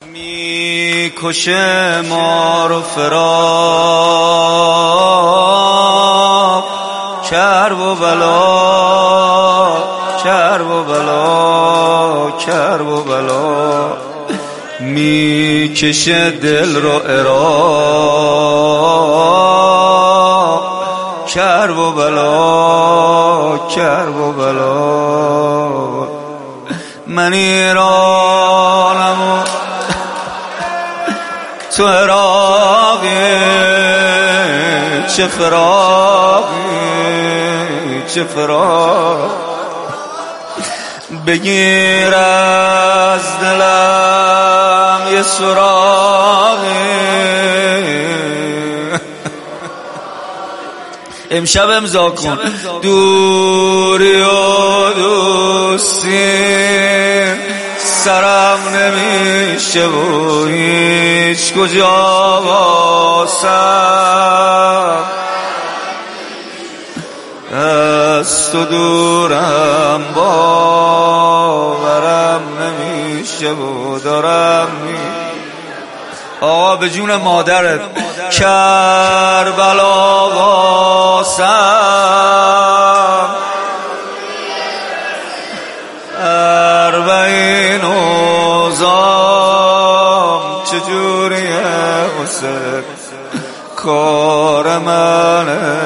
میکشه ما رو فراق، کرب و بلا، کرب و بلا، کرب و بلا، میکشه دل رو عراق، کرب و بلا، کرب و بلا. من ایرانم و تو عراقی، چه فراقی، چه فراق. بگیر از دلم یه سراغی، امشب امضا کن دوری و دوستی، سرم نمیشه و هیچ کجا واسم، از تو دورم باورم نمیشه و دارم آقا به جون مادرت کربلا واسم، اربعین اوزام چجوریه واسه کار من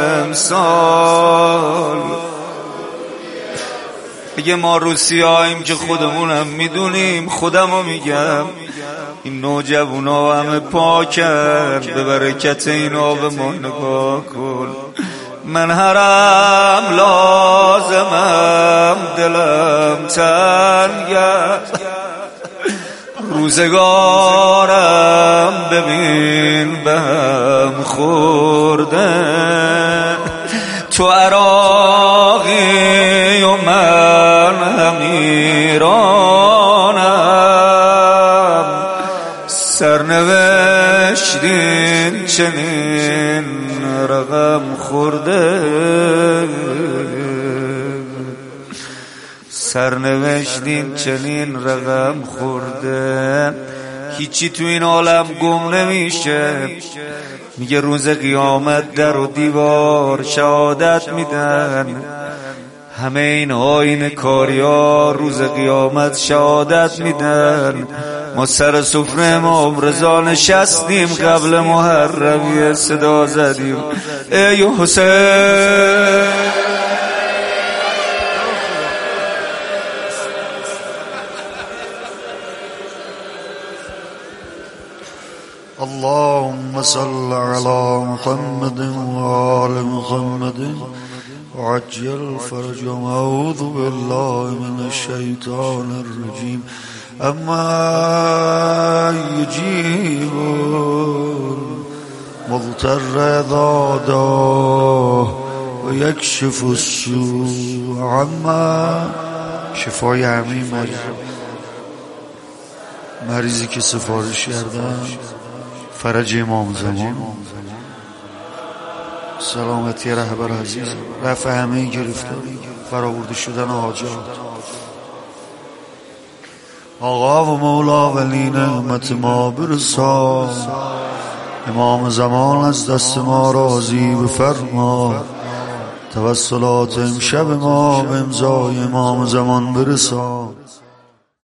امسال. اگه ما روسیاییم که خودمونم میدونیم، خودمو میگم این نوجوانا همه پاکن، به برکت اینا به ما نگاه کن. من هرم لازمم دلم تنگه، روزگارم ببین به هم خورده، تو عراقی و من هم ایرانم، سرنوشتین چنین رقم خورده، سرنوشتین چنین رقم خورده. هیچی تو این عالم گم نمیشه، میگه روز قیامت در و دیوار شهادت میدن، همه این آیین کاریا روز قیامت شهادت میدن. ما سر سفره امام رضا نشستیم، قبل محرمیه صدا زدیم ای حسین. اللهم صل على محمد وآل محمد وعجل فرجهم. أعوذ بالله من الشيطان الرجيم. أما يجيب المضطر إذا دعاه ويكشف السوء. عما شفای همه مریضی که سفارش کردن، فرج امام زمان، سلامتی رهبر عزیز، رفع همه گرفتاری، برآورده شدن حاجات. آقا و مولا ولی نعمت ما برسان، امام زمان از دست ما راضی بفرما، توسلات امشب ما به امضای امام زمان برسان.